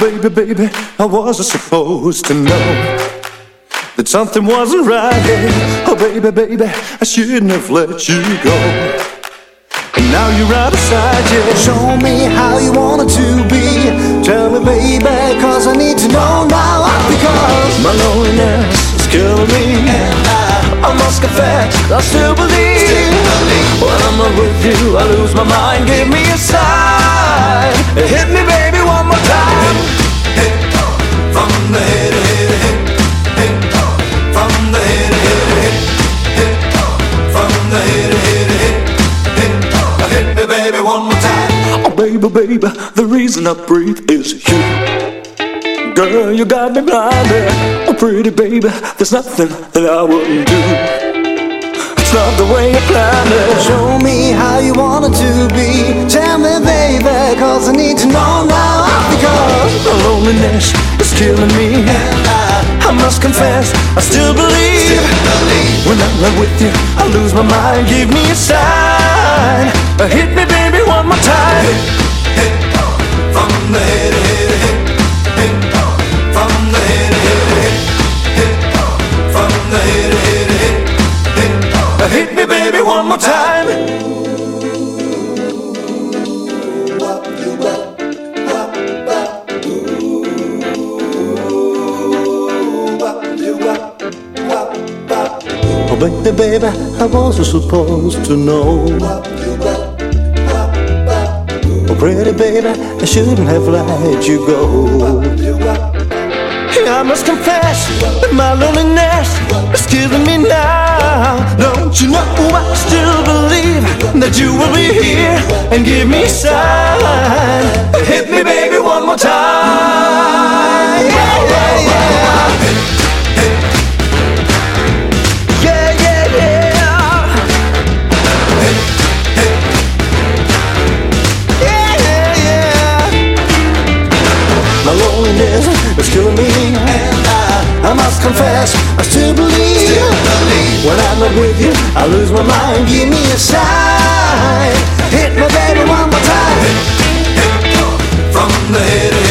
baby, baby, I wasn't supposed to know that something wasn't right. Oh, baby, baby, I shouldn't have let you go. And now you're out of sight, yeah. Show me how you want it to be. Tell me, baby, cause I need to know now. Because my loneliness is killing me, and I must confess, I still believe. When I'm not with you, I lose my mind. Give me a sign. Hit me, baby, one more time. Hit, from the head, hit, from the head, hit, from the head, hit me, baby, one more time. Oh, baby, baby, the reason I breathe is you. Girl, you got me blinded. Oh, pretty baby, there's nothing that I wouldn't do. It's not the way you planned it. Show me how you want it to be. Tell me, baby, cause I need to know now. Because the loneliness is killing me, and I must confess, I still believe. When I'm not with you, I lose my mind. Give me a sign. Hit me, baby, one more time. Hit, from the head, hit, from the head, hit, from the head, hit, hit me, baby, one more time. Oh, baby, baby, I wasn't supposed to know. Oh, pretty baby, I shouldn't have let you go. I must confess that my loneliness is killing me now. Don't you know I still believe that you will be here and give me a sign. Hit me, baby, one more time. Yeah, yeah, yeah. Yeah, yeah, yeah. Yeah, yeah, yeah. My loneliness is killing me, and I must confess, I still believe. When I'm not with you, I lose my mind. Give me a sign. Hit me, baby, one more time. Hit, from the head.